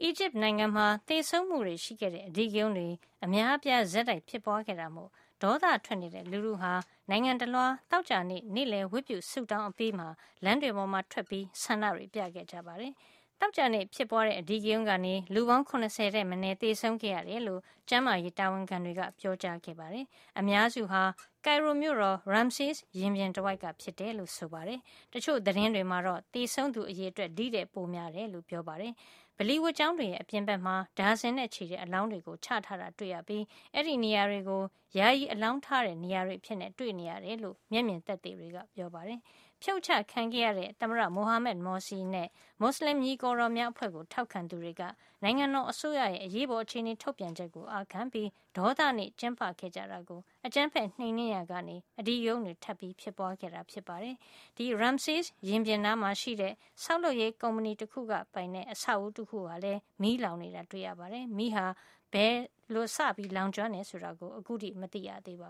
အီဂျစ်နိုင်ငံမှာသေဆုံးမှုတွေရှိခဲ့တဲ့အဓိကရုဏ်းတွေအများအပြားဆက်တိုက်ဖြစ်ပွားခဲ့တာမို့ဒေါသထွက်နေတဲ့လူထုဟာနိုင်ငံတလွှားသောကြာနေ့နေ့လည်ဝတ်ပြုဆုတောင်းအပြီးမှာလမ်းတွေပေါ်မှာထွက်ပြီးဆန္ဒတွေပြခဲ့ကြပါတယ်။သောကြာနေ့ဖြစ်ပွားတဲ့အဓိကရုဏ်းကနေလူပေါင်း80တဲ့မနည်းသေဆုံးခဲ့ရတယ်လို့ကျန်းမာရေးတာဝန်ခံတွေကပြောကြားခဲ့ပါတယ်။အများစုဟာကိုင်ရိုမြို့တော် Ramses ရင်ပြင်တဝိုက်ကဖြစ်တယ်လို့ဆိုပါတယ်။တချို့သတင်းတွေမှာတော့သေဆုံးသူအရေအတွက်ဒီတဲ့ပိုများတယ်လို့ပြောပါတယ်။ဗလီဝတ်ကျောင်းတွေရဲ့အပြင်ဘက်မှာဒါဇင်နဲ့ချီတဲ့အလောင်းတွေကိုချထားတာတွေ့ရပြီးအဲ့ဒီနေရာတွေကိုယာယီအလောင်းထားတဲ့နေရာတွေဖြစ်နေတွေ့နေရတယ်လို့မျက်မြင်သက်သေတွေကပြောပါတယ်။ဖြုတ်ချခံခဲ့ရတဲ့သမ္မတမိုဟာမက်မော်စီနဲ့မွတ်စလင်ညီကော်တော်များအဖွဲ့ကိုထောက်ခံသူတွေကနိုင်ငံတော်အစိုးရရဲ့အရေးပေါ်အခြေအနေထုတ်ပြန်ချက်ကိုအာခံပြီးဒေါသနဲ့ကျင်းပခဲ့ကြတာကိုအကြမ်းဖက်နှိမ်နင်းရာကနေအဒီယုံတွေထပ်ပြီးဖြစ်ပွားခဲ့တာဖြစ်ပါတယ်။ဒီ Ramses ရင်ပြင်နားမှာရှိတဲ့ဆောက်လုပ်ရေးကုမ္ပဏီတစ်ခုကပိုင်တဲ့အဆောက်အဦတစ်ခုဟာလည်းမီးလောင်နေတာတွေ့ရပါတယ်။မီးဟာဘယ်လိုစပြီးလောင်ကျွမ်းနေဆိုတာကိုအခုထိမသိရသေးပါ